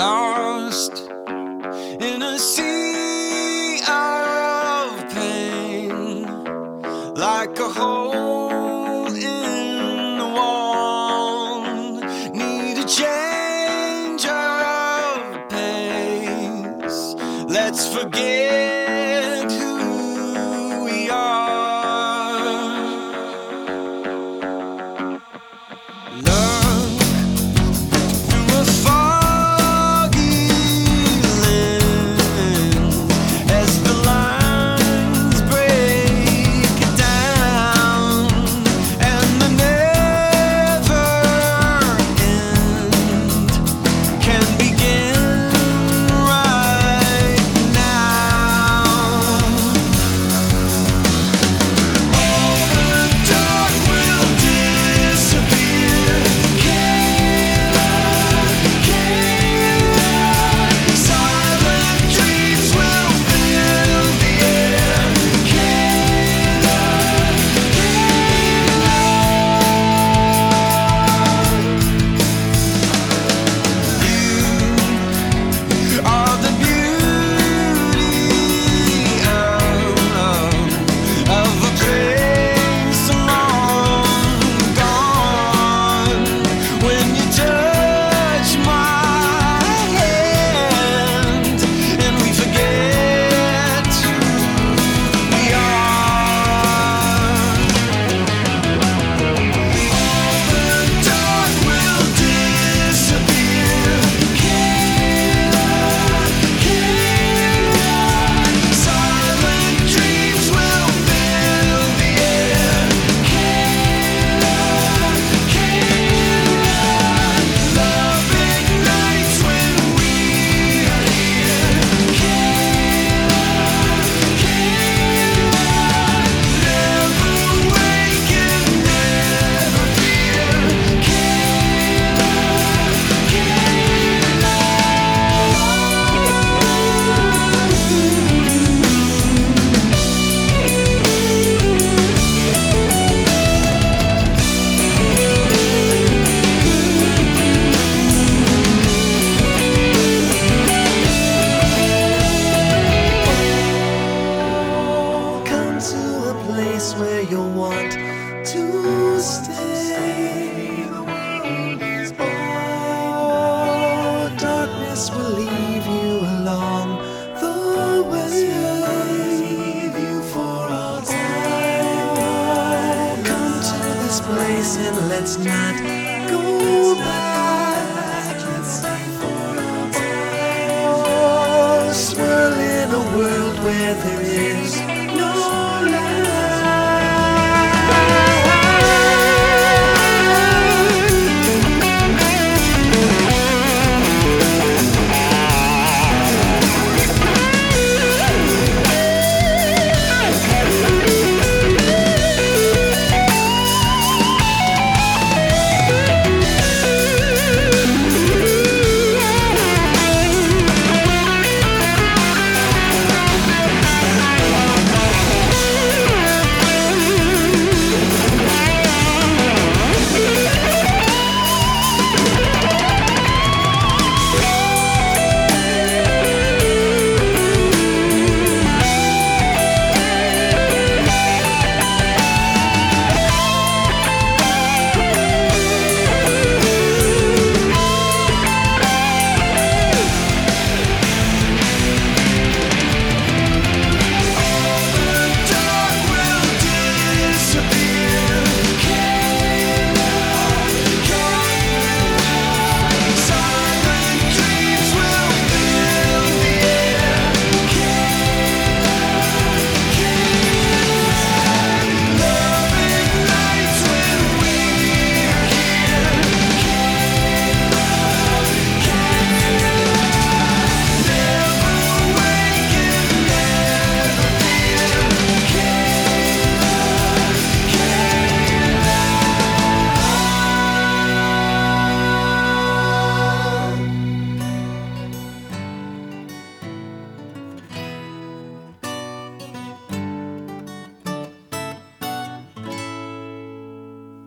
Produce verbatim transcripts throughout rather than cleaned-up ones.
lost in a sea of pain, like a hole in the wall. Need a change of pace. Let's forget who we are. Look through a foggy lens as the lines break down, and the never end can begin right now. All the dark will disappear. Kayla, Kayla, silent dreams will fill the air. Kayla, Kayla, you are the beauty of, of a place long gone. When you touch my hand and we forget who we are. All the dark will disappear. Kayla, Kayla, silent dreams will fill the air. Kayla, Kayla, love ignites when we are here. Kayla, Kayla, never wake and never fear. Kayla, Come to a place where you'll want to stay. The world is oh, darkness will leave you along the way. Leave you for all time. Come to this place and let's not go back. Let's stay for all time. Oh, swirl in a world where there is no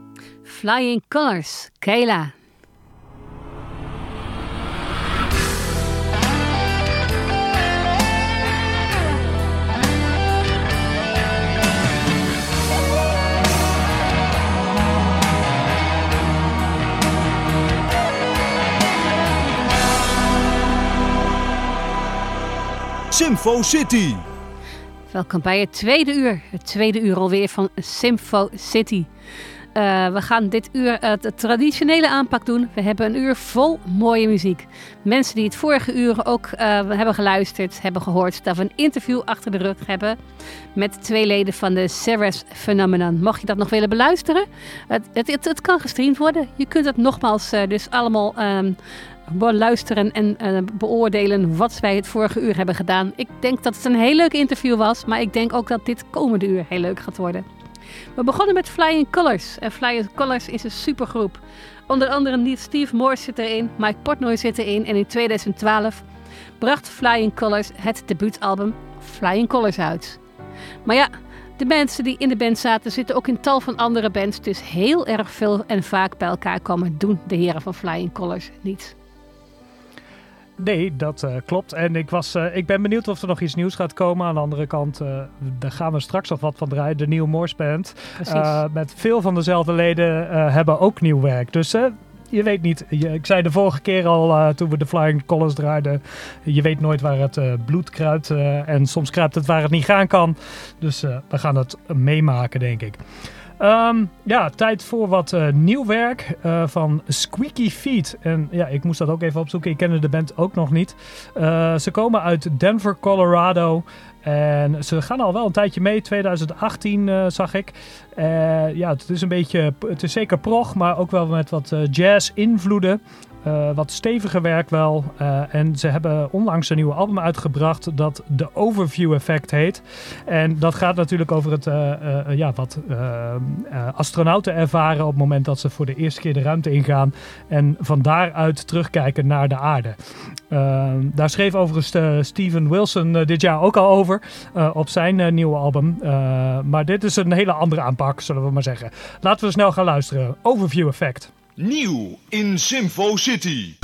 Flying Colours, Kayla. Symfo City. Welkom bij het tweede uur. Het tweede uur alweer van Symfo City. Uh, we gaan dit uur uh, de traditionele aanpak doen. We hebben een uur vol mooie muziek. Mensen die het vorige uur ook uh, hebben geluisterd, hebben gehoord dat we een interview achter de rug hebben met twee leden van de Ceres Phenomenon. Mocht je dat nog willen beluisteren, het, het, het, het kan gestreamd worden. Je kunt het nogmaals uh, dus allemaal um, beluisteren en uh, beoordelen wat wij het vorige uur hebben gedaan. Ik denk dat het een heel leuk interview was, maar ik denk ook dat dit komende uur heel leuk gaat worden. We begonnen met Flying Colours. En Flying Colours is een supergroep. Onder andere Steve Morse zit erin, Mike Portnoy zit erin. En in tweeduizend twaalf bracht Flying Colours het debuutalbum Flying Colours uit. Maar ja, de mensen die in de band zaten zitten ook in tal van andere bands. Dus heel erg veel en vaak bij elkaar komen doen de heren van Flying Colours niet. Nee, dat uh, klopt. En ik, was, uh, ik ben benieuwd of er nog iets nieuws gaat komen. Aan de andere kant, uh, daar gaan we straks nog wat van draaien. De Neil Morse Band. Uh, met veel van dezelfde leden uh, hebben ook nieuw werk. Dus uh, je weet niet. Je, ik zei de vorige keer al, uh, toen we de Flying Colours draaiden. Je weet nooit waar het uh, bloed kruipt. Uh, en soms kruipt het waar het niet gaan kan. Dus uh, we gaan het meemaken, denk ik. Um, ja, tijd voor wat uh, nieuw werk uh, van Squeaky Feet. En ja, ik moest dat ook even opzoeken. Ik kende de band ook nog niet. Uh, ze komen uit Denver, Colorado. En ze gaan al wel een tijdje mee. twintig achttien uh, zag ik. Uh, ja, het is een beetje... Het is zeker prog, maar ook wel met wat uh, jazz-invloeden. Uh, wat steviger werk wel. Uh, en ze hebben onlangs een nieuwe album uitgebracht dat The Overview Effect heet. En dat gaat natuurlijk over het uh, uh, ja, wat uh, uh, astronauten ervaren op het moment dat ze voor de eerste keer de ruimte ingaan. En van daaruit terugkijken naar de aarde. Uh, daar schreef overigens uh, Steven Wilson uh, dit jaar ook al over uh, op zijn uh, nieuwe album. Uh, maar dit is een hele andere aanpak, zullen we maar zeggen. Laten we snel gaan luisteren. Overview Effect. Nieuw in Symfo City.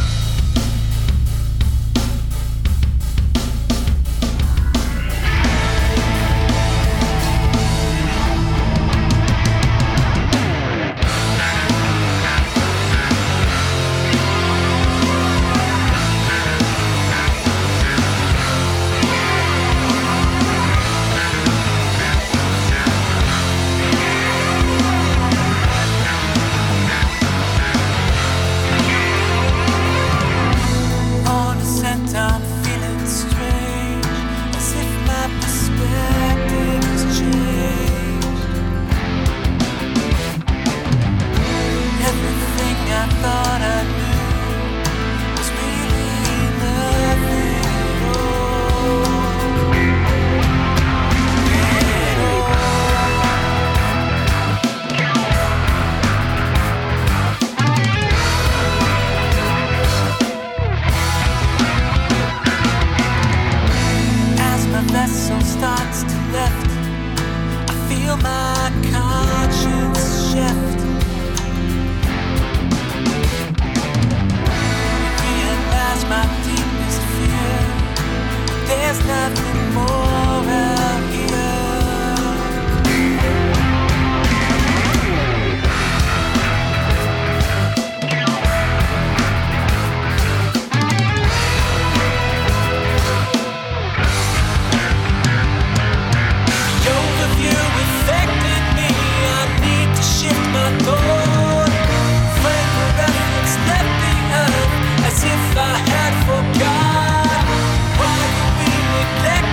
As if I had forgot why we neglected.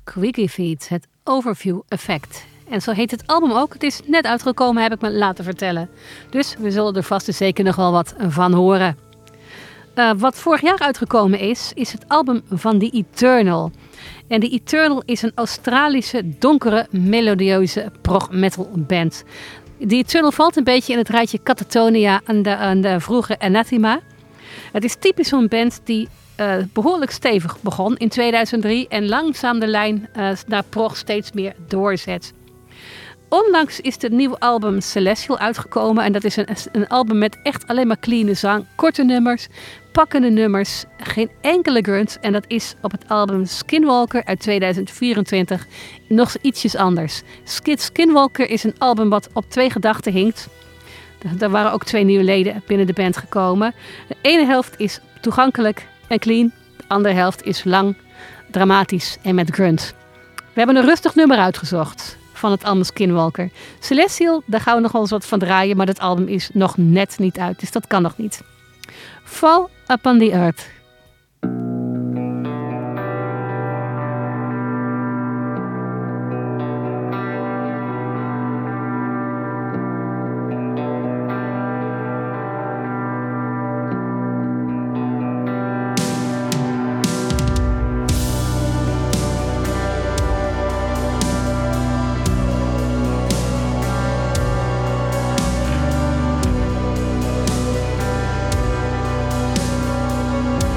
Squeaky Feet, het Overview Effect. En zo heet het album ook. Het is net uitgekomen, heb ik me laten vertellen. Dus we zullen er vast en zeker nog wel wat van horen. Uh, wat vorig jaar uitgekomen is, is het album van The Eternal. En The Eternal is een Australische, donkere, melodieuze prog-metal band. The Eternal valt een beetje in het rijtje Catatonia en de, en de vroege Anathema. Het is typisch zo'n band die uh, behoorlijk stevig begon in tweeduizend drie en langzaam de lijn uh, naar prog steeds meer doorzet. Onlangs is het nieuwe album Celestial uitgekomen en dat is een, een album met echt alleen maar clean zang, korte nummers, pakkende nummers, geen enkele grunt. En dat is op het album Skinwalker uit tweeduizend vierentwintig nog ietsjes anders. Skinwalker is een album wat op twee gedachten hinkt. Er waren ook twee nieuwe leden binnen de band gekomen. De ene helft is toegankelijk en clean, de andere helft is lang, dramatisch en met grunt. We hebben een rustig nummer uitgezocht van het album Skinwalker. Celestial, daar gaan we nog wel eens wat van draaien, maar dat album is nog net niet uit, dus dat kan nog niet. Fall Upon the Earth. Fall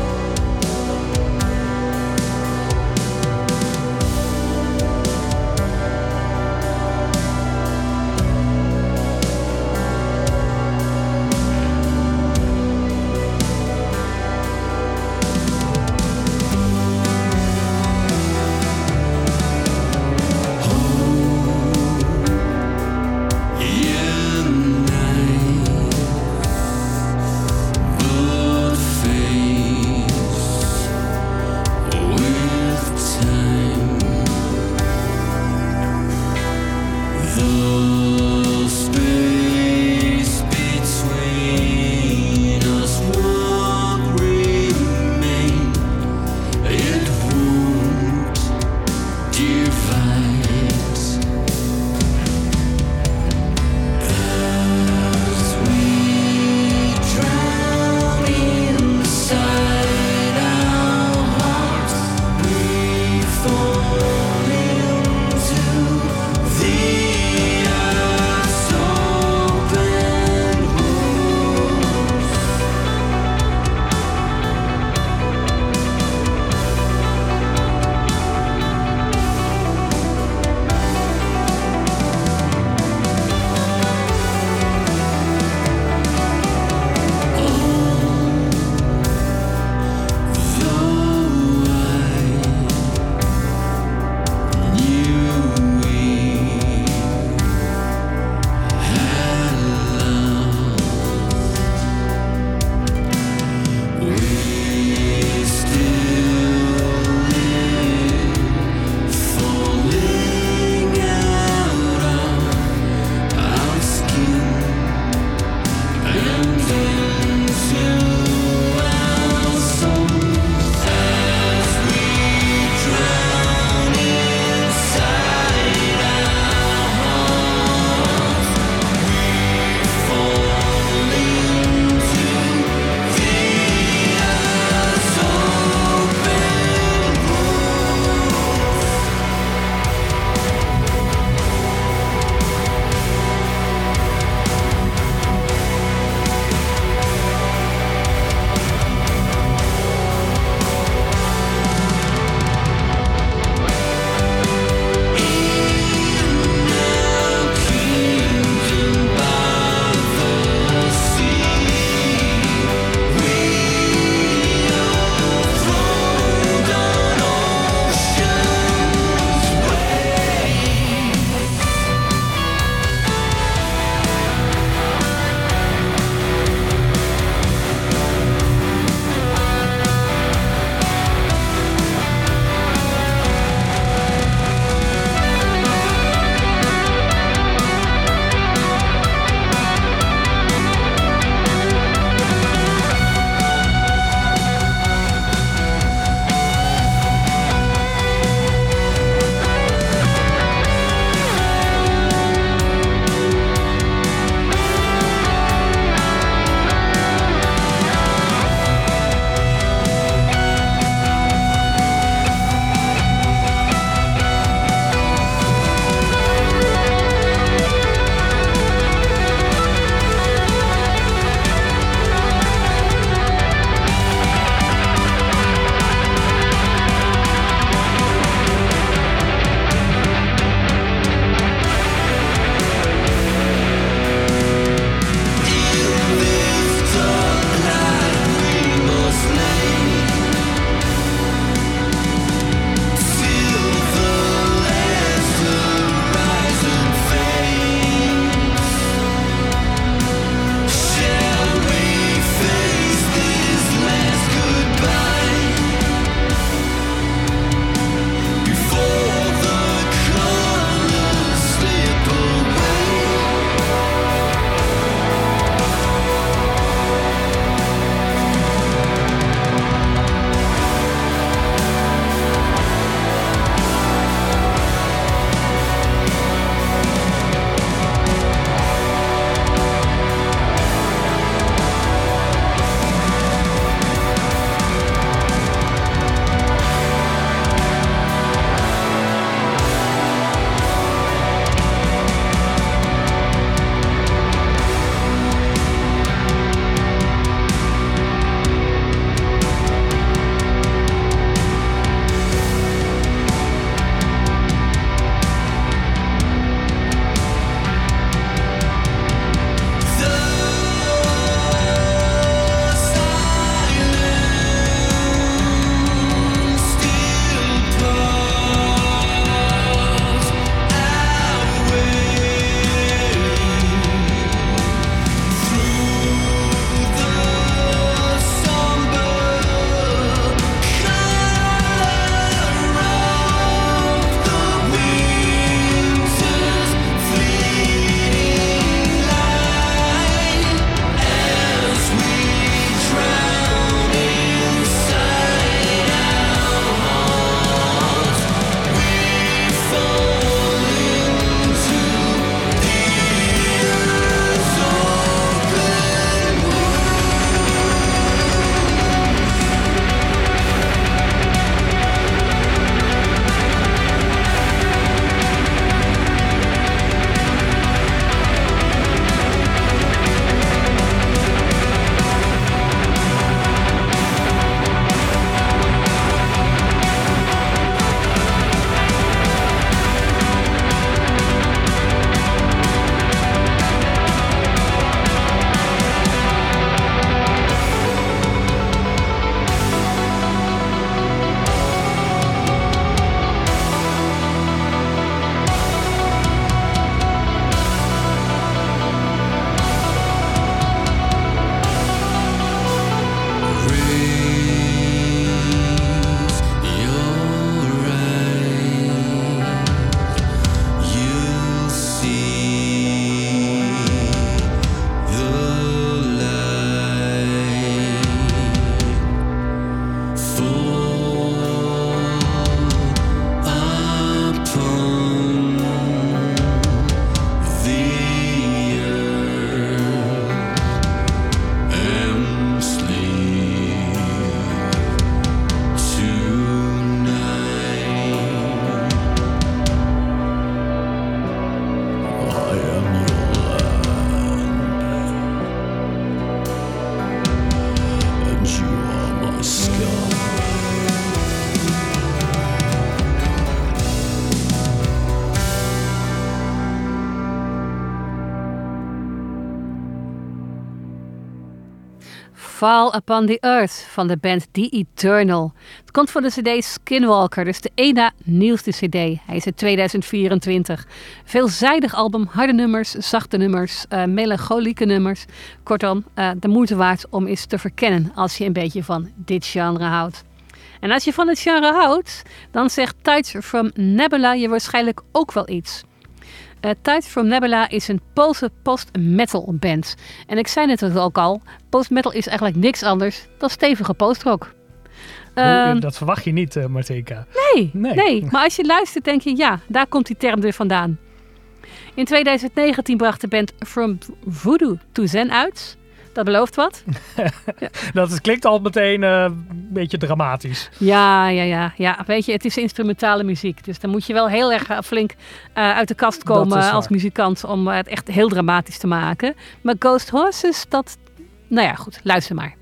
Fall Upon the Earth van de band The Eternal. Het komt van de cd Skinwalker, dus de één na nieuwste cd. Hij is uit tweeduizend vierentwintig. Veelzijdig album, harde nummers, zachte nummers, uh, melancholieke nummers. Kortom, uh, de moeite waard om eens te verkennen als je een beetje van dit genre houdt. En als je van het genre houdt, dan zegt Tides from Nebula je waarschijnlijk ook wel iets. Uh, Tides from Nebula is een Poolse post-metal band. En ik zei net ook al, post-metal is eigenlijk niks anders dan stevige postrock. Uh, Uh, dat verwacht je niet, uh, Martika. nee, Nee. nee, maar als je luistert denk je, ja, daar komt die term weer vandaan. In tweeduizend negentien bracht de band From Voodoo to Zen uit. Dat belooft wat. Dat is, klinkt al meteen uh, een beetje dramatisch. Ja, ja, ja, ja. Weet je, het is instrumentale muziek. Dus dan moet je wel heel erg uh, flink uh, uit de kast Dat komen is waar. als muzikant om uh, het echt heel dramatisch te maken. Maar Ghost Horses, dat... Nou ja, goed. Luister maar.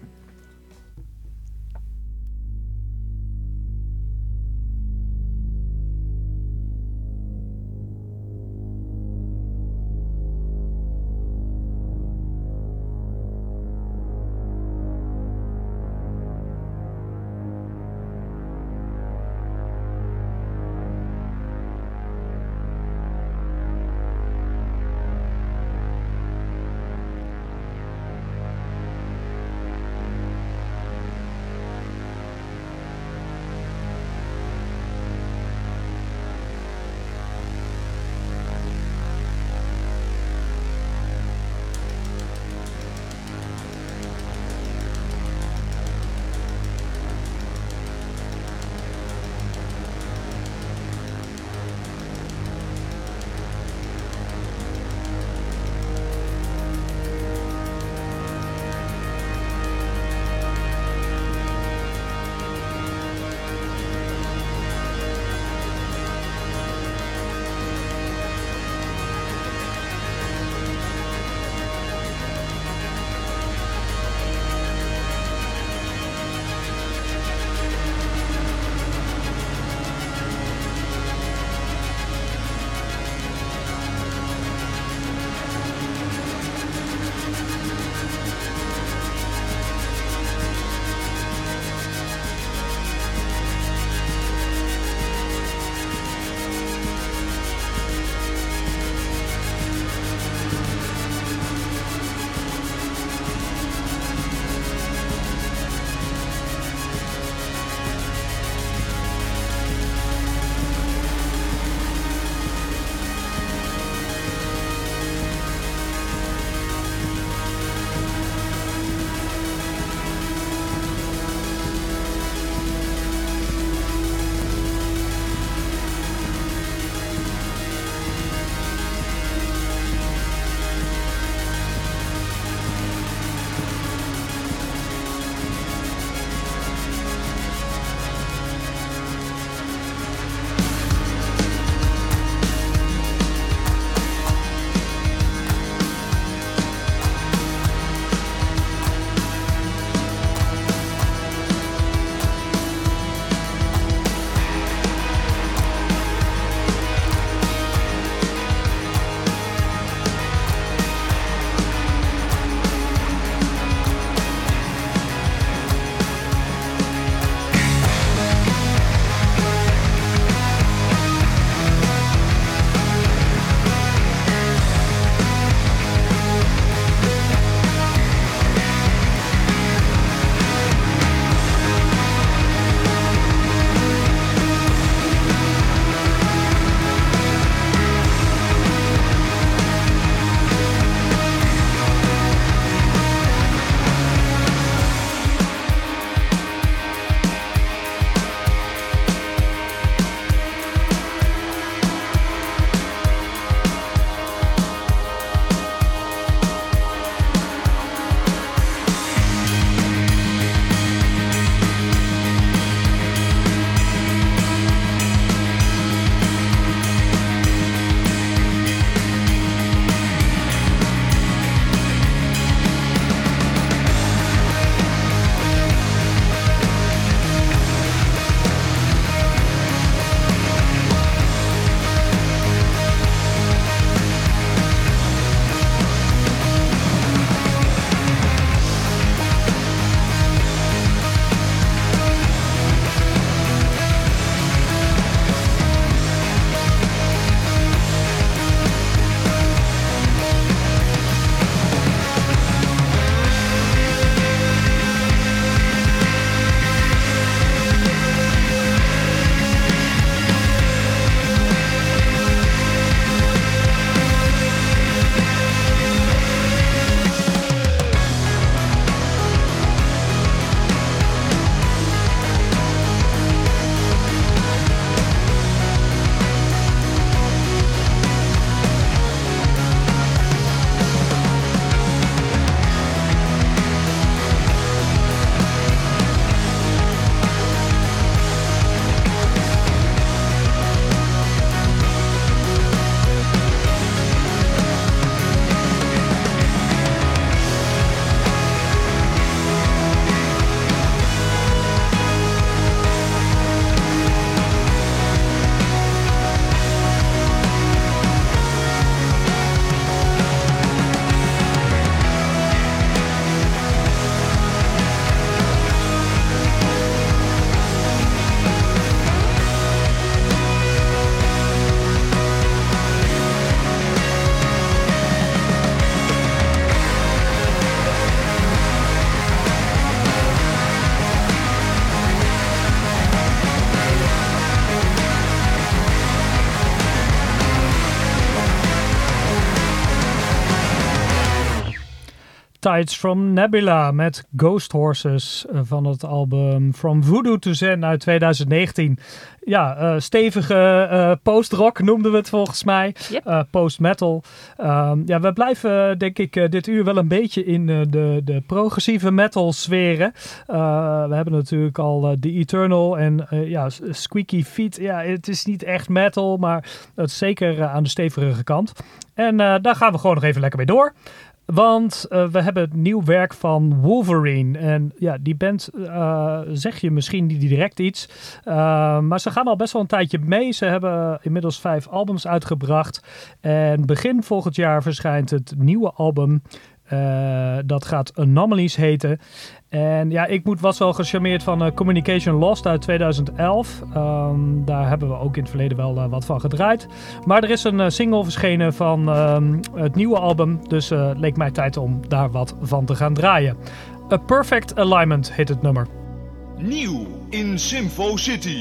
Tides from Nebula met Ghost Horses uh, van het album From Voodoo to Zen uit twintig negentien. Ja, uh, stevige uh, post-rock noemden we het volgens mij. Yep. Uh, post-metal. Um, ja, we blijven uh, denk ik uh, dit uur wel een beetje in uh, de, de progressieve metal sferen. Uh, we hebben natuurlijk al uh, The Eternal en uh, ja, Squeaky Feet. Ja, het is niet echt metal, maar het is zeker uh, aan de stevige kant. En uh, daar gaan we gewoon nog even lekker mee door. Want uh, we hebben het nieuw werk van Wolverine. En ja, die band uh, zeg je misschien niet direct iets. Uh, maar ze gaan al best wel een tijdje mee. Ze hebben inmiddels vijf albums uitgebracht. En begin volgend jaar verschijnt het nieuwe album. Uh, dat gaat Anomalies heten. En ja, ik moet, was wel gecharmeerd van uh, Communication Lost uit twintig elf. Um, daar hebben we ook in het verleden wel uh, wat van gedraaid. Maar er is een uh, single verschenen van um, het nieuwe album. Dus uh, het leek mij tijd om daar wat van te gaan draaien. A Perfect Alignment heet het nummer. Nieuw in Symfo City.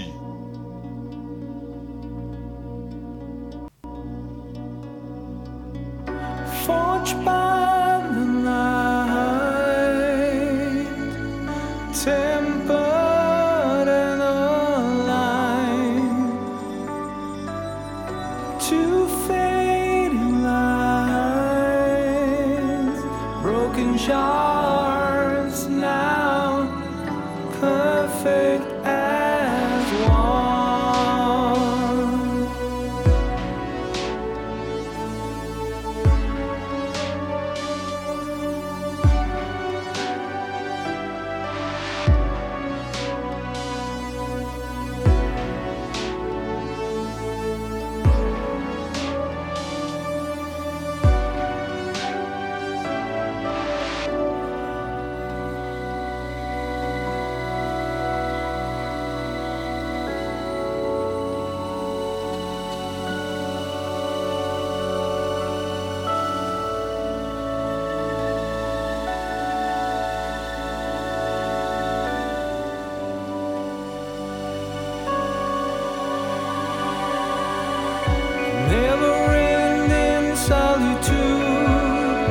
Forged by the light, tempered and aligned, two fading lines, broken shards now, perfect as one. Never-ending solitude,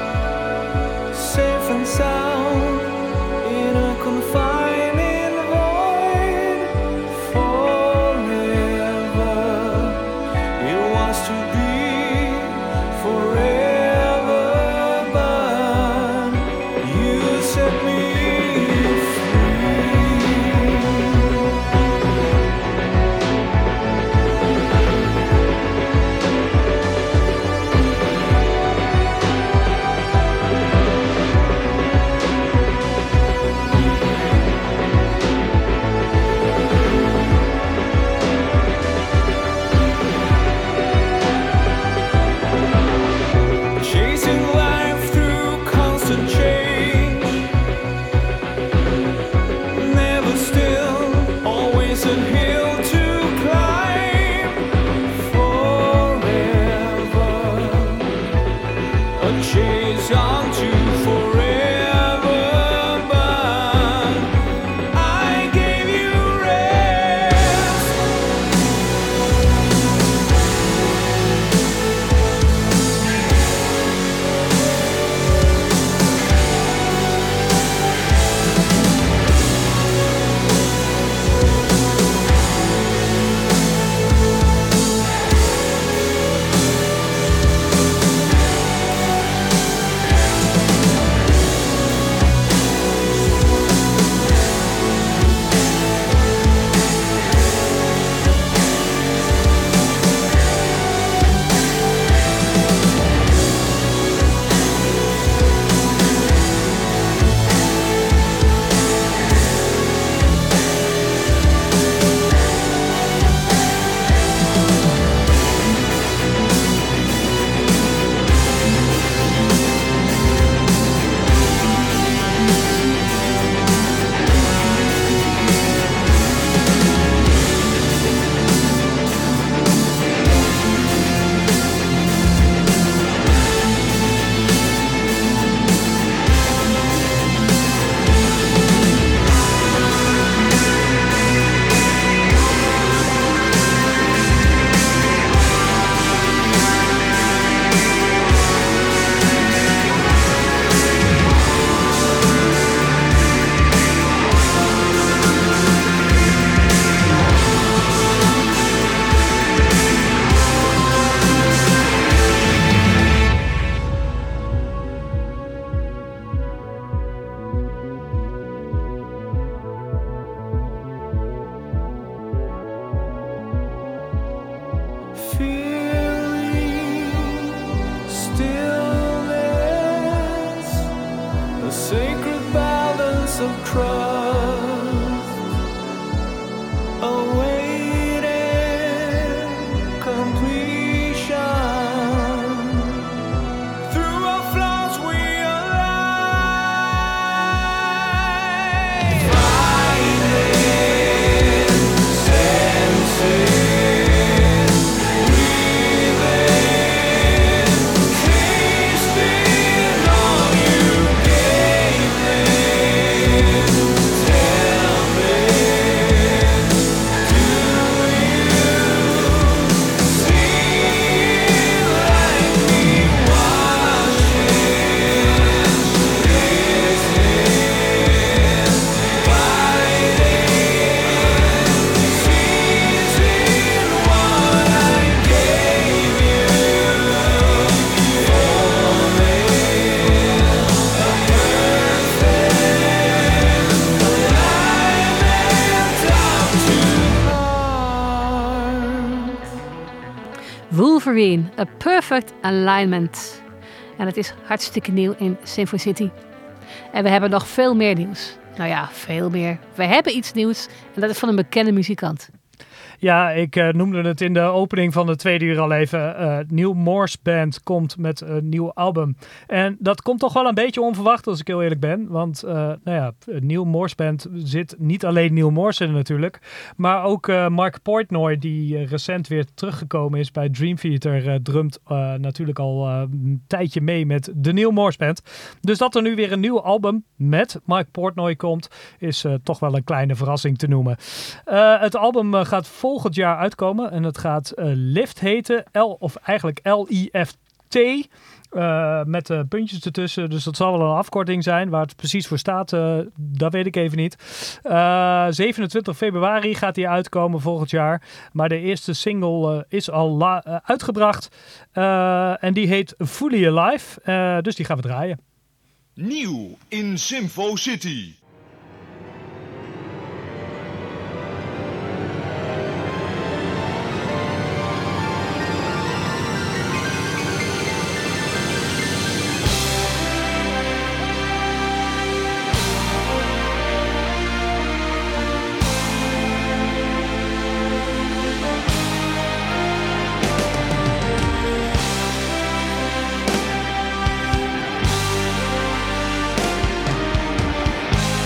safe and sound in a confining void. Forever, it was to be forever, but you set me chasing life through constant change, never still, always a hill to climb. Forever, a chase on to forever, but I gave you rest. trust, awaiting completion. Through our flaws we align. Finding senses, breathing, tasting all you gave me. Tell me, do you see like me watching, listening, fighting, seizing what I gave you for me, a perfect alignment up to heart. Wolverine, A Perfect Alignment. En het is hartstikke nieuw in Sinfo City. En we hebben nog veel meer nieuws. Nou ja, veel meer. We hebben iets nieuws en dat is van een bekende muzikant. Ja, ik uh, noemde het in de opening van de tweede uur al even. Uh, Neil Morse Band komt met een nieuw album. En dat komt toch wel een beetje onverwacht als ik heel eerlijk ben. Want uh, nou ja, Neil Morse Band zit niet alleen Neil Morse in natuurlijk. Maar ook uh, Mark Portnoy die uh, recent weer teruggekomen is bij Dream Theater. Uh, drumt uh, natuurlijk al uh, een tijdje mee met de Neil Morse Band. Dus dat er nu weer een nieuw album met Mark Portnoy komt is uh, toch wel een kleine verrassing te noemen. Uh, het album uh, gaat volgend jaar uitkomen en het gaat uh, Lift heten, L of eigenlijk L I F T, uh, met uh, puntjes ertussen, dus dat zal wel een afkorting zijn. Waar het precies voor staat, uh, dat weet ik even niet. Uh, zevenentwintig februari gaat die uitkomen volgend jaar, maar de eerste single uh, is al la- uh, uitgebracht uh, en die heet Fully Alive, uh, dus die gaan we draaien. Nieuw in Sinfo City. Finding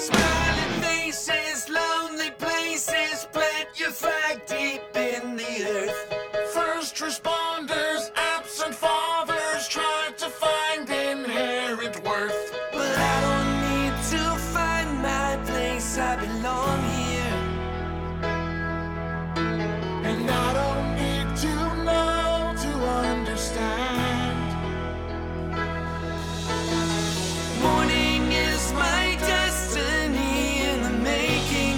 Smiling faces, lonely places, plant your flag deep in the earth. First responders, absent fathers try to find inherent worth. But I don't need to find my place, I belong here. And I don't need to know to understand. Morning is my destiny in the making.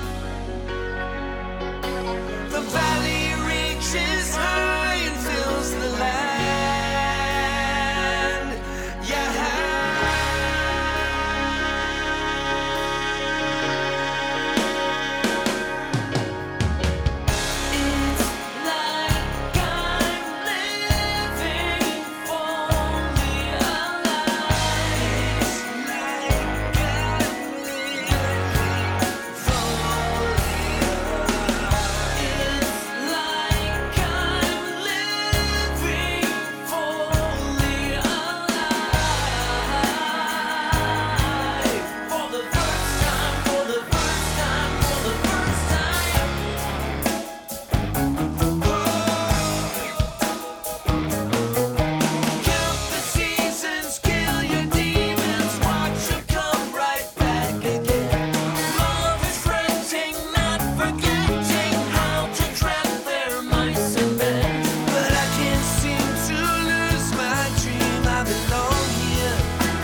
The valley reaches high and fills the land. Yeah. It's like I'm living fully alive. It's like I'm living fully alive. It's like I'm living fully alive. For the first time, for the first time, for the first time. Count the seasons, kill your demons, watch them come right back again. Love is fretting, not forgetting how to trap their mice and men. But I can't seem to lose my dream, I belong here.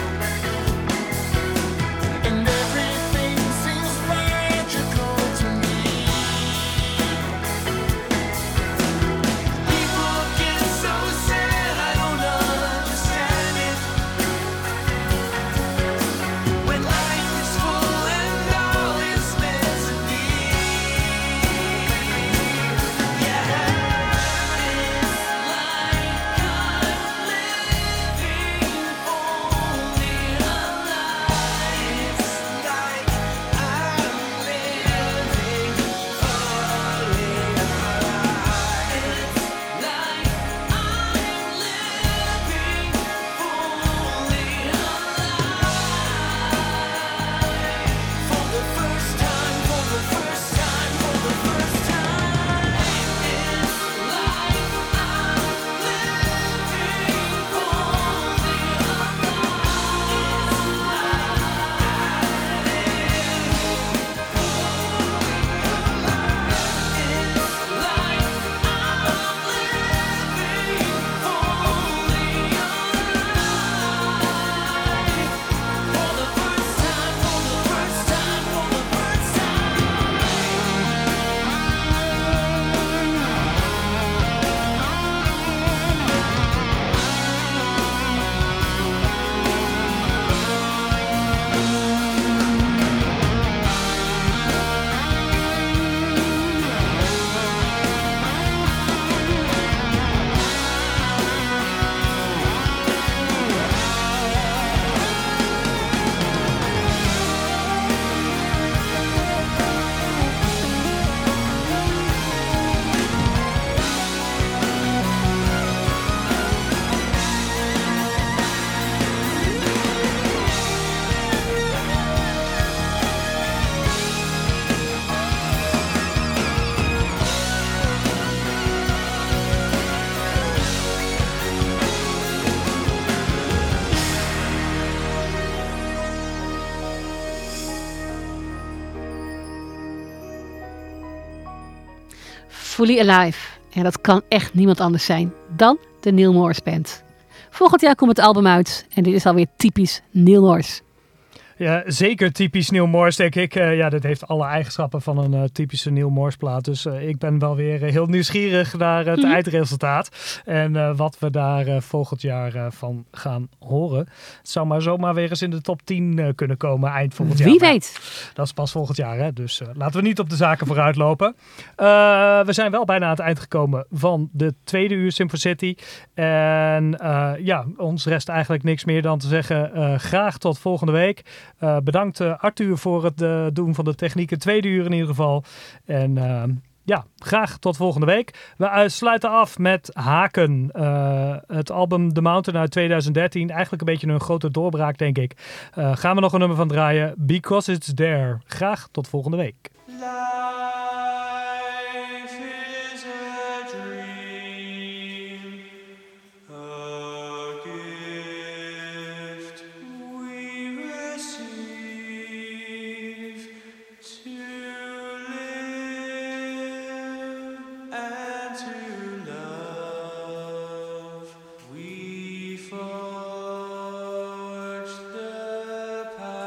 And everything seems magical to me. People get so sad, I don't understand it. When life is full and all is meant to be. Yeah. It's like I'm living fully alive. It's like I'm living fully alive. It's like I'm living fully alive. For the first time, for the first time, for the first time. It's like I'm living fully Fully Alive. En dat kan echt niemand anders zijn dan de Neil Morse Band. Volgend jaar komt het album uit en dit is alweer typisch Neil Morse. Ja, zeker typisch Neil Morse, denk ik. Uh, ja, dat heeft alle eigenschappen van een uh, typische Neil Morse plaat. Dus uh, ik ben wel weer uh, heel nieuwsgierig naar het mm-hmm. eindresultaat. En uh, wat we daar uh, volgend jaar uh, van gaan horen. Het zou maar zomaar weer eens in de top tien uh, kunnen komen eind volgend Wie jaar. Wie weet. Maar dat is pas volgend jaar, hè? Dus uh, laten we niet op de zaken vooruit lopen. Uh, we zijn wel bijna aan het eind gekomen van de tweede uur Simfo City. En uh, ja, ons rest eigenlijk niks meer dan te zeggen uh, graag tot volgende week. Uh, bedankt uh, Arthur voor het uh, doen van de techniek. Het tweede uur in ieder geval. En uh, ja, graag tot volgende week. We uh, sluiten af met Haken. Uh, het album The Mountain uit twintig dertien. Eigenlijk een beetje een grote doorbraak, denk ik. Uh, gaan we nog een nummer van draaien. Because It's There. Graag tot volgende week. Life is a dream, a gift we receive to live and to love. We forge the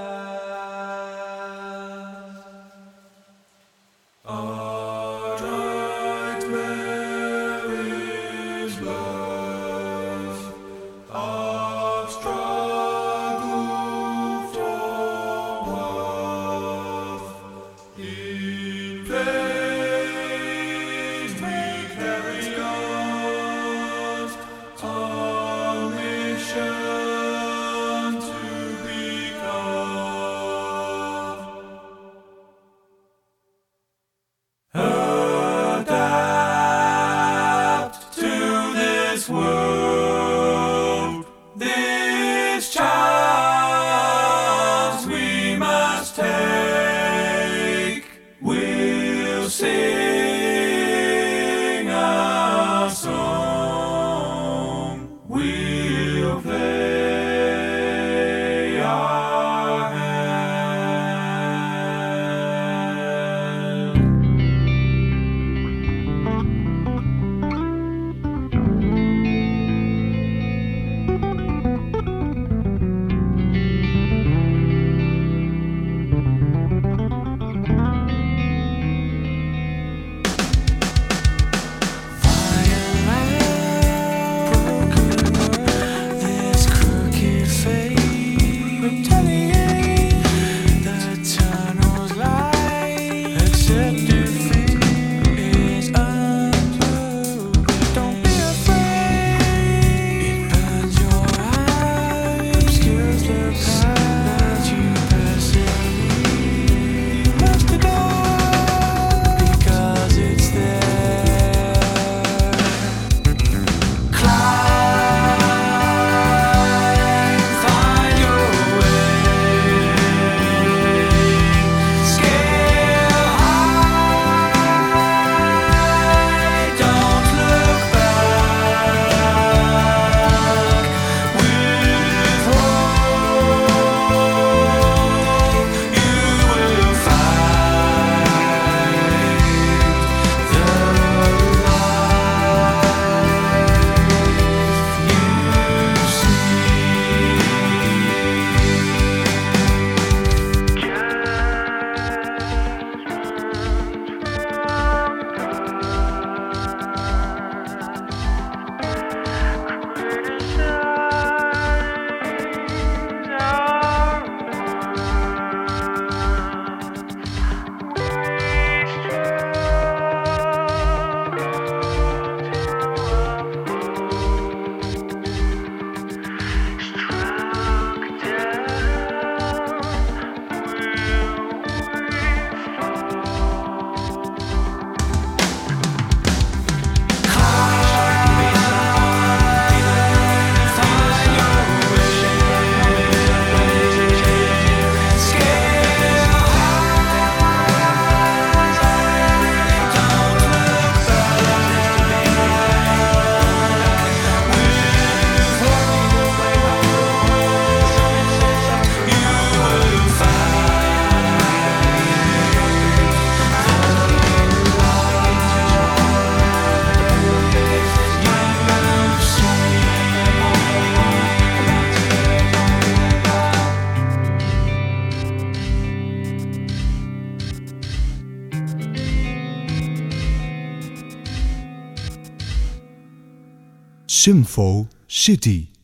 path. Our nightmare is love, our struggle for worth. In faith we carry on our mission to become. Adapt to this world, this chance we must take. We'll sing a song, we'll play our hand. This crooked fate retaliate. The tunnel's light. Accept defeat is untrue. Don't be afraid. It burns your eyes, obscures the path that you pursue. You must adore because it's there. Climb, find your way. Scale high, don't look back. With hope, you will find the life you Simfo City.